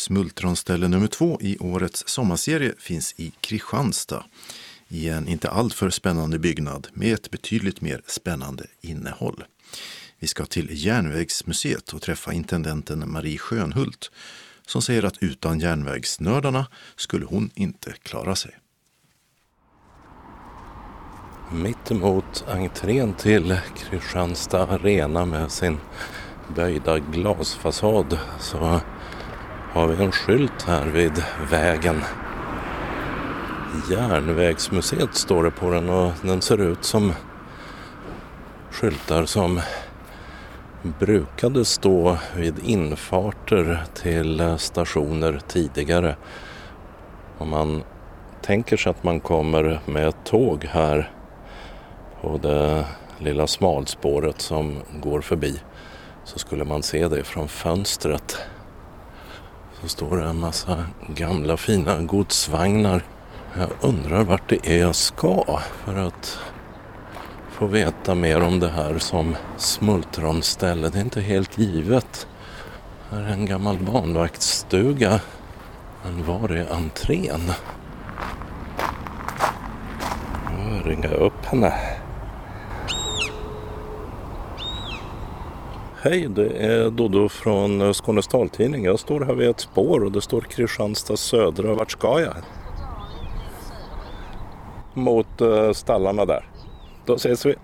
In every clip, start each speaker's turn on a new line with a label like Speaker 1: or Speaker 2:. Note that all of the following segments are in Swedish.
Speaker 1: Smultronställe nummer 2 i årets sommarserie finns i Kristianstad, i en inte alltför spännande byggnad med ett betydligt mer spännande innehåll. Vi ska till Järnvägsmuseet och träffa intendenten Marie Schönhult, som säger att utan järnvägsnördarna skulle hon inte klara sig.
Speaker 2: Mitt emot entrén till Kristianstad Arena med sin böjda glasfasad så har vi en skylt här vid vägen. Järnvägsmuseet står det på den, och den ser ut som skyltar som brukade stå vid infarter till stationer tidigare. Om man tänker sig att man kommer med ett tåg här på det lilla smalspåret som går förbi, så skulle man se det från fönstret. Så står det en massa gamla fina godsvagnar. Jag undrar vart det är jag ska för att få veta mer om det här som smultronställe. Det är inte helt givet. Här är en gammal barnvaktsstuga. Men var är entrén? Jag ringer upp henne. Hej, det är Dodo från Skånes taltidning. Jag står här vid ett spår och det står Kristianstad södra. Vart ska jag? Mot stallarna där. Då ses vi.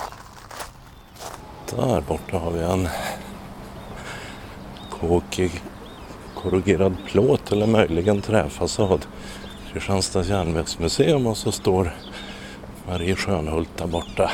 Speaker 2: Där borta har vi en kåkig korrugerad plåt eller möjligen träfasad. Kristianstads järnvägsmuseum, och så står Marie Schönhult där borta.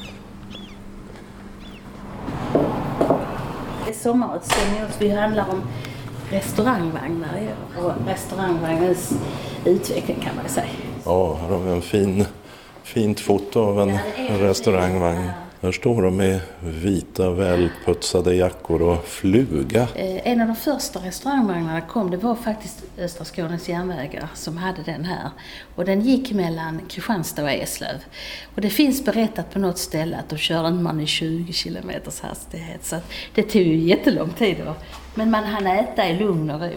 Speaker 3: Sommarutställningen vi handlar om restaurangvagnar och restaurangvagnens utveckling, kan man säga.
Speaker 2: Ja, här har vi en fint foto av en restaurangvagn. Här står de med vita välputsade jackor och fluga.
Speaker 3: En av de första restaurangvagnarna kom, det var faktiskt Östra Skånes järnvägar som hade den här. Och den gick mellan Kristianstad och Eslöv. Och det finns berättat på något ställe att de körde man i 20 km hastighet. Så att det tog ju jättelång tid då. Men man hann äta i lugn och ro.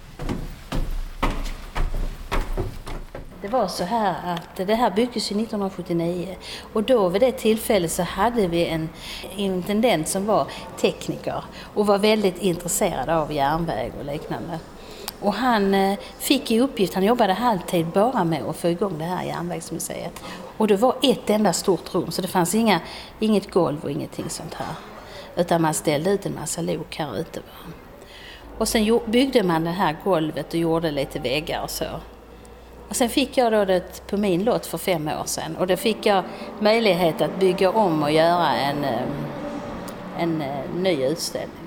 Speaker 3: Det var så här att det här byggdes 1979 och då vid det tillfället så hade vi en intendent som var tekniker och var väldigt intresserad av järnväg och liknande. Och han fick i uppgift, han jobbade halvtid bara med att få igång det här järnvägsmuseet. Och det var ett enda stort rum, så det fanns inget golv och ingenting sånt här. Utan man ställde ut en massa lok här ute. Och sen byggde man det här golvet och gjorde lite väggar och så. Och sen fick jag då det på min lott för 5 år sedan. Och då fick jag möjlighet att bygga om och göra en ny utställning.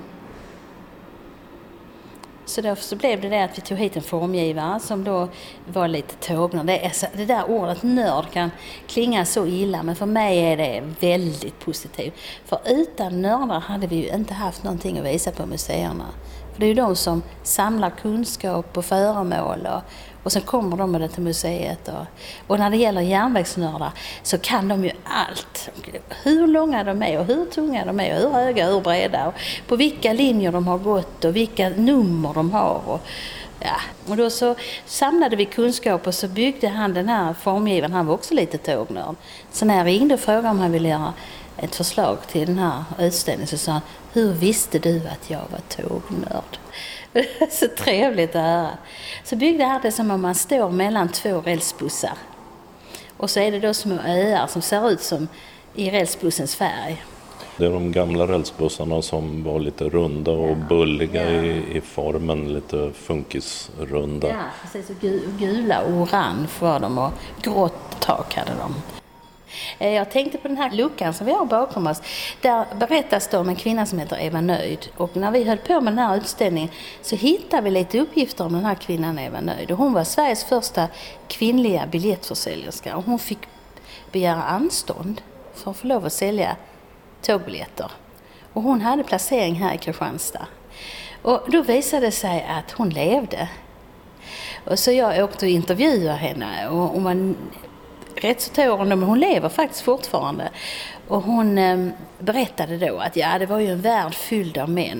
Speaker 3: Så därför så blev det att vi tog hit en formgivare som då var lite tågnörd. Det där ordet nörd kan klinga så illa, men för mig är det väldigt positivt. För utan nördar hade vi ju inte haft någonting att visa på museerna. För det är ju de som samlar kunskap och föremål och sen kommer de med det till museet. Och när det gäller järnvägsnördar så kan de ju allt. Hur långa de är och hur tunga de är och hur höga och hur breda. Och på vilka linjer de har gått och vilka nummer de har. Och då så samlade vi kunskap och så byggde han den här formgivaren. Han var också lite tågnörd. Så när jag ringde och frågade om han ville göra ett förslag till den här utställningen så sa han: hur visste du att jag var tågnörd? Så trevligt att höra. Så byggde han det som om man står mellan 2 rälsbussar. Och så är det då små öar som ser ut som i rälsbussens färg.
Speaker 2: Det är de gamla rälsbussarna som var lite runda och bulliga i formen, lite funkisrunda.
Speaker 3: Ja, precis. Gula och orange var de och grått tak hade de. Jag tänkte på den här luckan som vi har bakom oss. Där berättas det om en kvinna som heter Eva Nöjd. Och när vi höll på med den här utställningen så hittade vi lite uppgifter om den här kvinnan Eva Nöjd. Och hon var Sveriges första kvinnliga biljettförsäljerska. Och hon fick begära anstånd för att få lov att sälja tågbiljetter. Och hon hade placering här i Kristianstad. Och då visade det sig att hon levde. Och så jag åkte och intervjuade henne och man rätt så tog hon, men hon lever faktiskt fortfarande. Och hon berättade då att det var ju en värld fylld av män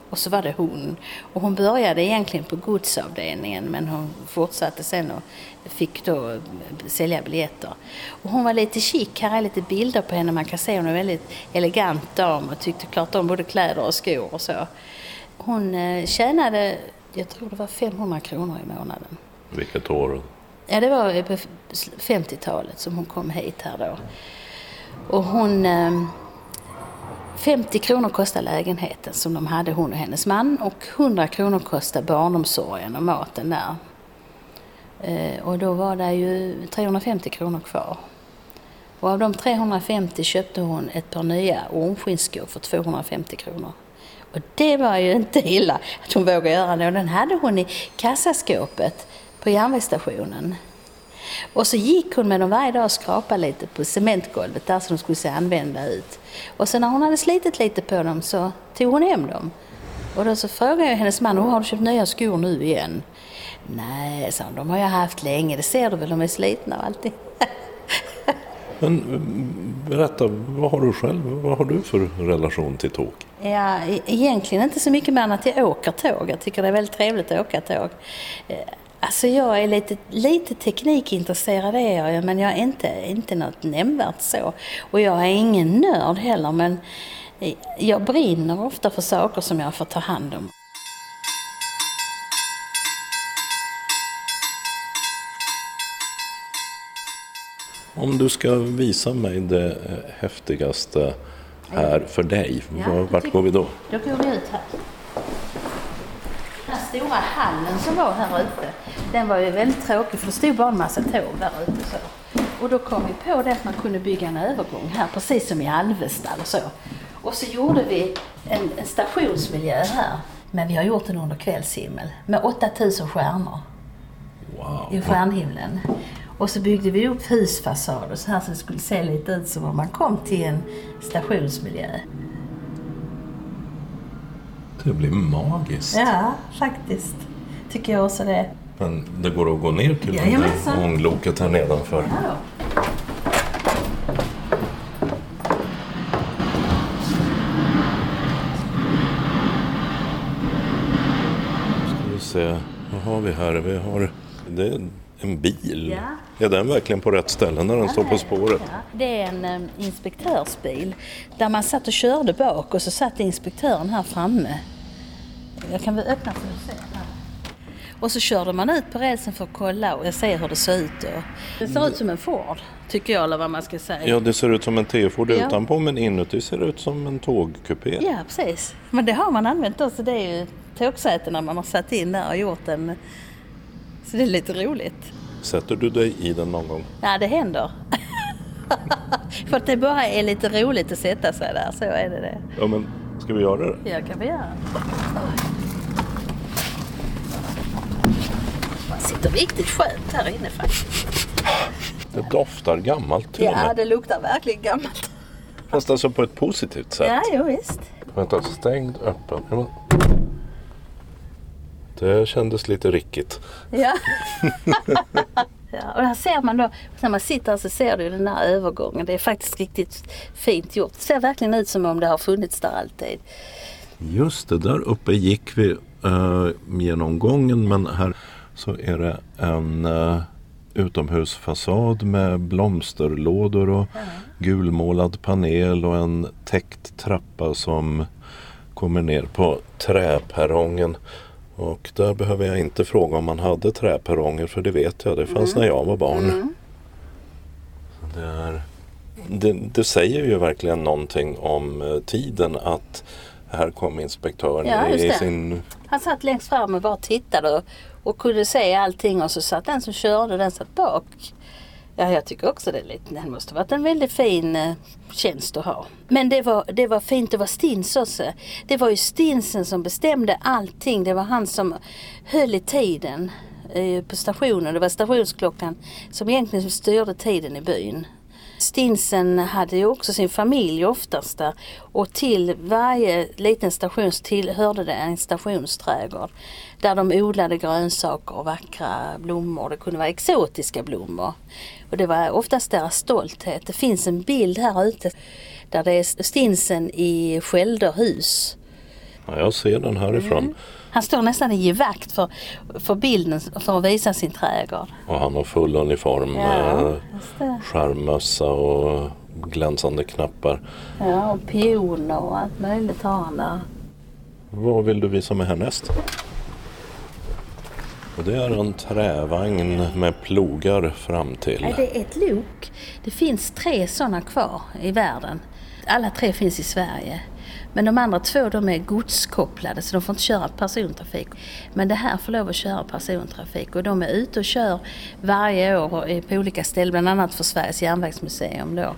Speaker 3: Och så var det hon. Och hon började egentligen på godsavdelningen, men hon fortsatte sen och fick då sälja biljetter. Och hon var lite chic, här är lite bilder på henne. Man kan se hon är väldigt elegant dam och tyckte klart om både kläder och skor och så. Hon tjänade, jag tror det var 500 kronor i månaden.
Speaker 2: Vilket år?
Speaker 3: Ja, det var på 50-talet som hon kom hit här då. Och hon... 50 kronor kostade lägenheten som de hade, hon och hennes man. Och 100 kronor kostade barnomsorgen och maten där. Och då var det ju 350 kronor kvar. Och av de 350 köpte hon ett par nya ormskinsskor för 250 kronor. Och det var ju inte illa att hon vågade göra det. Och den hade hon i kassaskåpet på järnvägsstationen. Och så gick hon med dem varje dag och skrapade lite på cementgolvet där så de skulle se använda ut. Och sen när hon hade slitit lite på dem så tog hon hem dem. Och då så frågade jag hennes man, har du köpt nya skor nu igen? Nej, sa hon, de har jag haft länge, det ser du väl, de är slitna och allting.
Speaker 2: Men berätta, vad har du för relation till tåg?
Speaker 3: Ja, egentligen inte så mycket mer än att jag åker tåg. Jag tycker det är väldigt trevligt att åka tåg. Alltså jag är lite teknikintresserad är jag, men jag är inte något nämnvärt så. Och jag är ingen nörd heller, men jag brinner ofta för saker som jag får ta hand om.
Speaker 2: Om du ska visa mig det häftigaste här för dig, vart går vi då?
Speaker 3: Då går vi ut här. Den stora hallen som var här ute, den var ju väldigt tråkig för det stod bara en massa tåg där ute. Så. Och då kom vi på det att man kunde bygga en övergång här, precis som i Alvesta och så. Och så gjorde vi en stationsmiljö här, men vi har gjort den under kvällshimmel med 8000 stjärnor.
Speaker 2: Wow.
Speaker 3: I stjärnhimlen. Och så byggde vi upp husfasader så här så det skulle se lite ut som om man kom till en stationsmiljö.
Speaker 2: Det blir magiskt.
Speaker 3: Ja, faktiskt. Tycker jag också det.
Speaker 2: Men det går att gå ner till ångloket här nedanför.
Speaker 3: Ja.
Speaker 2: Ska vi se, vad har vi här? Det är en bil.
Speaker 3: Ja.
Speaker 2: Är den verkligen på rätt ställe när den står på spåret?
Speaker 3: Ja. Det är en inspektörsbil där man satt och körde bak och så satt inspektören här framme. Jag kan väl öppna för att se här. Och så körde man ut på rälsen för att kolla och jag ser hur det ser ut. Det ser ut som en Ford, tycker jag, eller vad man ska säga.
Speaker 2: Ja, det ser ut som en T-Ford utanpå, men inuti ser det ut som en tågkupé.
Speaker 3: Ja, precis. Men det har man använt också. Det är ju tågsätena man har satt in där och gjort en. Så det är lite roligt.
Speaker 2: Sätter du dig i den någon gång?
Speaker 3: Ja, det händer. För att det bara är lite roligt att sätta sig där, så är det.
Speaker 2: Ja, men ska vi göra det?
Speaker 3: Ja, kan vi göra. Man sitter riktigt skönt här inne faktiskt.
Speaker 2: Det doftar gammalt till och med.
Speaker 3: Ja, det luktar verkligen gammalt.
Speaker 2: Fast alltså på ett positivt sätt.
Speaker 3: Ja, jo, visst.
Speaker 2: Vänta, stängd, öppen. Det kändes lite rickigt.
Speaker 3: Ja. Ja, och här ser man då, när man sitter här så ser du den här övergången. Det är faktiskt riktigt fint gjort. Det ser verkligen ut som om det har funnits där alltid.
Speaker 2: Just det, där uppe gick vi genom gången, men här så är det en utomhusfasad med blomsterlådor och gulmålad panel och en täckt trappa som kommer ner på träperrongen. Och där behöver jag inte fråga om man hade träperronger, för det vet jag. Det fanns när jag var barn. Det säger ju verkligen någonting om tiden att här kom inspektören i sin...
Speaker 3: Han satt längst fram och bara tittade och kunde se allting, och så satt den som körde, den satt bak. Ja, jag tycker också det måste ha varit en väldigt fin tjänst att ha. Men det var fint, det var Stins också. Det var ju Stinsen som bestämde allting. Det var han som höll i tiden på stationen. Det var stationsklockan som egentligen styrde tiden i byn. Stinsen hade ju också sin familj oftast där, och till varje liten station hörde det en stationsträdgård där de odlade grönsaker och vackra blommor. Det kunde vara exotiska blommor, och det var oftast deras stolthet. Det finns en bild här ute där det är Stinsen i Skälderhus.
Speaker 2: Ja, jag ser den härifrån.
Speaker 3: Han står nästan i givakt för bilden för att visa sin trädgård.
Speaker 2: Och han har full uniform med skärmmössa och glänsande knappar.
Speaker 3: Ja, och pioner och allt möjligt har han där.
Speaker 2: Vad vill du visa mig härnäst? Och det är en trävagn med plogar fram till.
Speaker 3: Nej, det är ett lok. Det finns 3 sådana kvar i världen. Alla 3 finns i Sverige. Men de andra 2 de är godskopplade så de får inte köra persontrafik. Men det här får lov att köra persontrafik och de är ute och kör varje år på olika ställen, bland annat för Sveriges järnvägsmuseum då.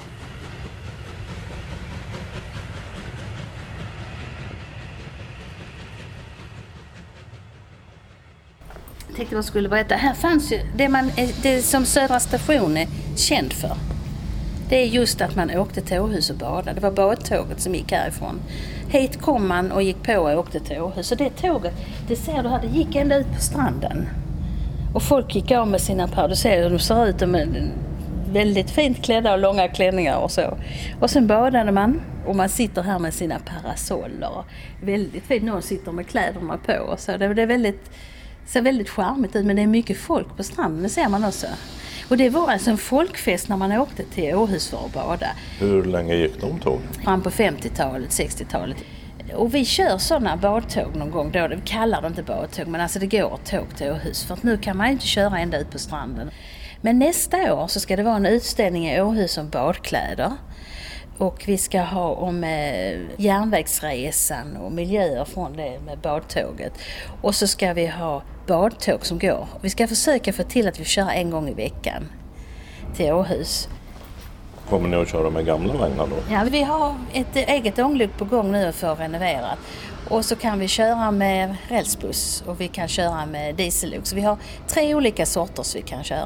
Speaker 3: Jag tänkte jag skulle berätta. Här fanns ju det som Södra station är känd för. Det är just att man åkte till Åhus och badade. Det var badtåget som gick härifrån. Hit kom man och gick på och åkte till Åhus. Och det tåget, det ser du här, det gick ända ut på stranden. Och folk gick av med sina par. Du ser hur de ser ut med väldigt fint klädda och långa klänningar och så. Och sen badade man. Och man sitter här med sina parasoller. Väldigt fint. Någon sitter med kläderna på och så. Det är ser väldigt charmigt ut, men det är mycket folk på stranden, det ser man också. Och det var alltså en folkfest när man åkte till Åhus för att bada.
Speaker 2: Hur länge gick de tåg?
Speaker 3: Fram på 50-talet, 60-talet. Och vi kör sådana badtåg någon gång då. Vi kallar det inte badtåg, men alltså det går tåg till Åhus. För att nu kan man inte köra ända ut på stranden. Men nästa år så ska det vara en utställning i Åhus om badkläder. Och vi ska ha om järnvägsresan och miljöer från det med badtåget. Och så ska vi ha badtåg som går. Vi ska försöka få till att vi kör en gång i veckan till Åhus.
Speaker 2: Kommer ni att köra med gamla vagnar då?
Speaker 3: Ja, vi har ett eget ånglok på gång nu för att renovera. Och så kan vi köra med rälsbuss och vi kan köra med diesellok. Så vi har 3 olika sorter som vi kan köra.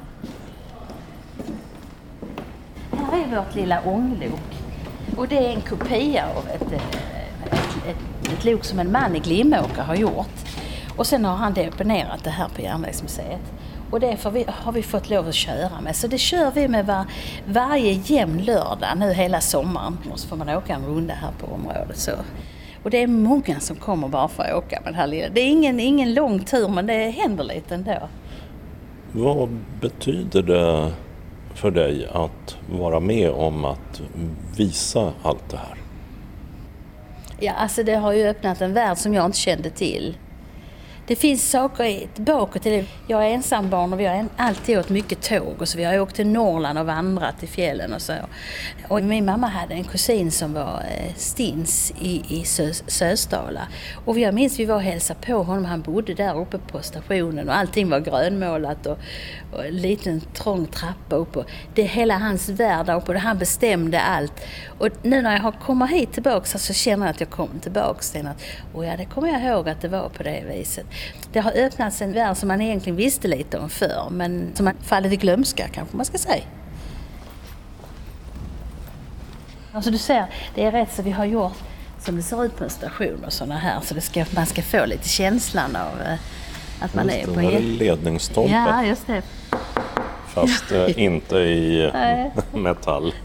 Speaker 3: Här är vårt lilla ånglok. Och det är en kopia av ett lok som en man i Glimåker har gjort. Och sen har han deponerat det här på Järnvägsmuseet. Och det har vi fått lov att köra med. Så det kör vi med varje jämn lördag nu hela sommaren. Och så får man åka en runda här på området. Så. Och det är många som kommer bara för att åka med den här lilla. Det är ingen lång tur, men det händer lite ändå.
Speaker 2: Vad betyder det för dig att vara med om att visa allt det här?
Speaker 3: Ja, alltså det har ju öppnat en värld som jag inte kände till. Det finns saker bakåt till det. Jag är ensambarn och vi har alltid åkt mycket tåg. Och så vi har åkt till Norrland och vandrat i fjällen och så. Och min mamma hade en kusin som var stins i Sösdala. Och jag minns vi var och hälsade på honom. Han bodde där uppe på stationen och allting var grönmålat och en liten trång trappa upp. Och det är hela hans värld upp och han bestämde allt. Och nu när jag kommer hit tillbaka så känner jag att jag kommer tillbaka till att, och ja, det kommer jag ihåg att det var på det viset. Det har öppnats en värld som man egentligen visste lite om förr, men som har fallit i glömska kanske man ska säga. Alltså du ser, det är rätt så vi har gjort som det ser ut på en station och sådana här, så man ska få lite känslan av att man är på
Speaker 2: en ledningsstolpe.
Speaker 3: Ja, just det.
Speaker 2: Fast inte i metall.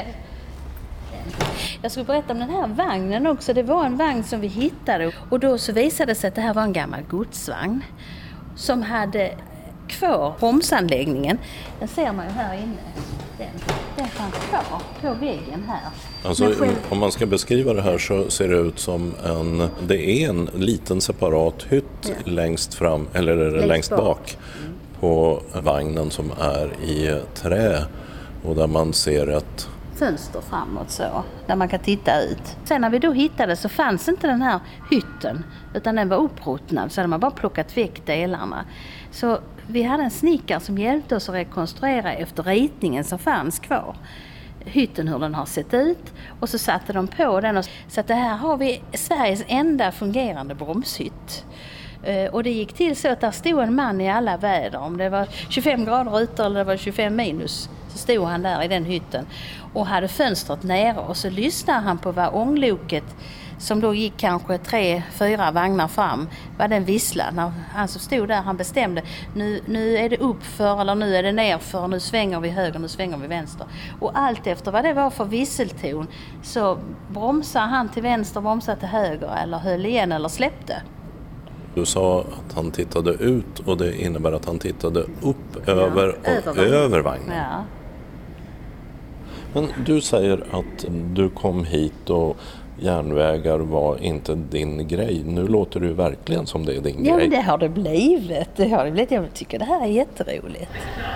Speaker 3: Jag skulle berätta om den här vagnen också. Det var en vagn som vi hittade och då så visade det sig att det här var en gammal godsvagn som hade kvar bromsanläggningen. Den ser man ju här inne. Den fanns kvar på väggen här.
Speaker 2: Alltså, om man ska beskriva det här så ser det ut som det är en liten separat hytt längst fram eller längst bak på vagnen som är i trä och där man ser ett
Speaker 3: fönster framåt så, där man kan titta ut. Sen när vi då hittade så fanns inte den här hytten, utan den var uppruttnad, så hade man bara plockat väck delarna. Så vi hade en snickare som hjälpte oss att rekonstruera efter ritningen som fanns kvar. Hytten, hur den har sett ut, och så satte de på den. Så att det här har vi Sveriges enda fungerande bromshytt. Och det gick till så att där stod en man i alla väder. Om det var 25 grader ute eller det var 25 minus så stod han där i den hytten och hade fönstret nere och så lyssnade han på vad ångloket som då gick kanske 3-4 vagnar fram, var den vissla. När han som stod där, han bestämde, nu är det uppför eller nu är det nerför, nu svänger vi höger, nu svänger vi vänster. Och allt efter vad det var för visselton så bromsade han till vänster, bromsade till höger eller höll igen eller släppte.
Speaker 2: Du sa att han tittade ut och det innebär att han tittade upp över vagnen.
Speaker 3: Ja.
Speaker 2: Men du säger att du kom hit och järnvägar var inte din grej. Nu låter du verkligen som det är din grej.
Speaker 3: Ja, men det har det blivit. Jag tycker det här är jätteroligt.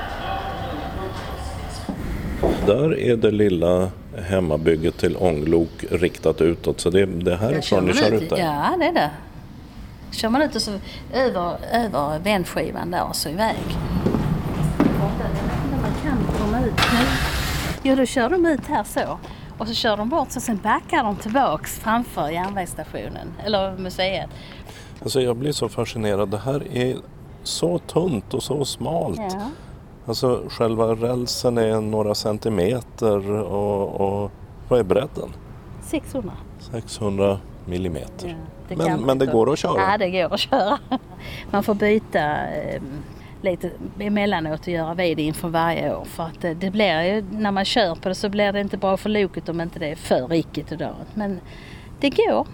Speaker 2: Där är det lilla hemmabygget till ånglok riktat utåt. Så det här är från ni kör ut där.
Speaker 3: Ja, det är det. Kör man ut och så över vändskivan där och så iväg. Man kan komma ut. Jo, då kör de ut här så. Och så kör de bort så sen backar de tillbaks framför järnvägsstationen. Eller museet.
Speaker 2: Alltså jag blir så fascinerad. Det här är så tunt och så smalt.
Speaker 3: Ja.
Speaker 2: Alltså själva rälsen är några centimeter och vad är bredden? 600 millimeter.
Speaker 3: Ja,
Speaker 2: men det går att köra?
Speaker 3: Ja, det går att köra. Man får byta lite emellanåt och göra vid inför varje år. För att det blir ju, när man kör på det så blir det inte bra för loket om inte det är för riktigt och dörren. Men det går.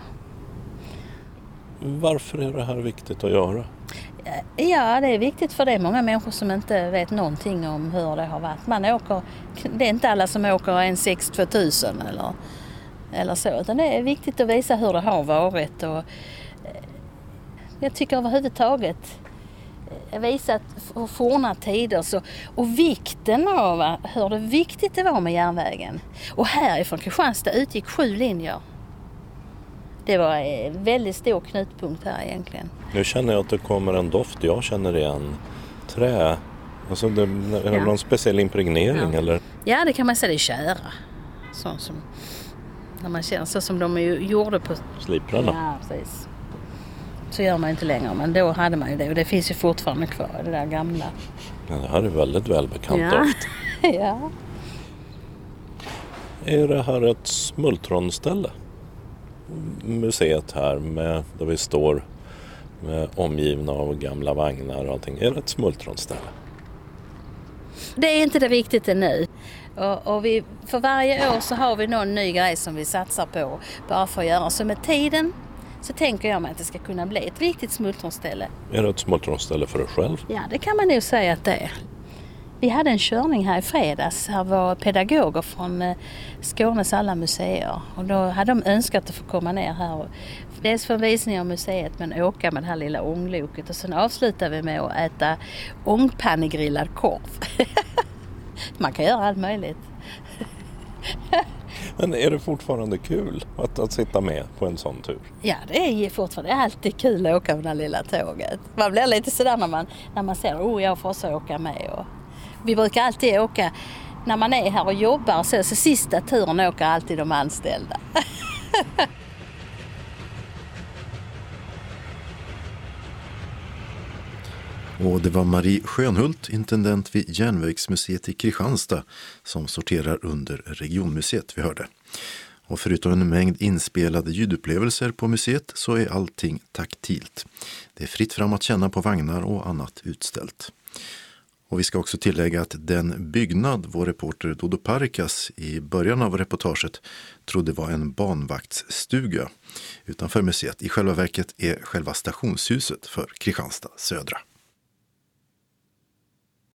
Speaker 2: Varför är det här viktigt att göra?
Speaker 3: Ja, det är viktigt för det är många människor som inte vet någonting om hur det har varit. Det är inte alla som åker en 6-2000 eller så. Utan det är viktigt att visa hur det har varit. Och jag tycker överhuvudtaget visat forna tider och vikten av hur viktigt det var med järnvägen. Och härifrån Kristianstad utgick 7 linjer. Det var en väldigt stor knutpunkt här egentligen.
Speaker 2: Nu känner jag att det kommer en doft. Jag känner igen trä. Alltså det är någon speciell impregnering eller?
Speaker 3: Ja, det kan man säga, det är kära. Så som när man känner så som de gjorde på
Speaker 2: sliprarna.
Speaker 3: Ja, precis. Så gör man inte längre, men då hade man ju det. Och det finns ju fortfarande kvar, det där gamla.
Speaker 2: Ja, det här är väldigt välbekant doft.
Speaker 3: Ja.
Speaker 2: Är det här ett smultronställe? Museet här där vi står med omgivna av gamla vagnar och allting. Är det ett smultronställe?
Speaker 3: Det är inte det riktigt ännu. Och för varje år så har vi någon ny grej som vi satsar på bara för att göra. Så med tiden så tänker jag mig att det ska kunna bli ett riktigt smultronställe.
Speaker 2: Är det ett smultronställe för dig själv?
Speaker 3: Ja, det kan man nog säga att det är. Vi hade en körning här i fredags. Här var pedagoger från Skånes alla museer. Och då hade de önskat att få komma ner här. Dels för en visning av museet men åka med det här lilla ångloket. Och sen avslutar vi med att äta ångpannegrillad korv. Man kan göra allt möjligt.
Speaker 2: Men är det fortfarande kul att sitta med på en sån tur?
Speaker 3: Ja, det är fortfarande alltid kul att åka med det här lilla tåget. Man blir lite sådär när man ser jag får så åka med. Och vi brukar alltid åka, när man är här och jobbar så sista turen åker alltid de anställda.
Speaker 1: Och det var Marie Schönhult, intendent vid Järnvägsmuseet i Kristianstad, som sorterar under regionmuseet vi hörde. Och förutom en mängd inspelade ljudupplevelser på museet så är allting taktilt. Det är fritt fram att känna på vagnar och annat utställt. Och vi ska också tillägga att den byggnad vår reporter Dodo Parikas i början av reportaget trodde var en banvaktsstuga utanför museet i själva verket är själva stationshuset för Kristianstad södra.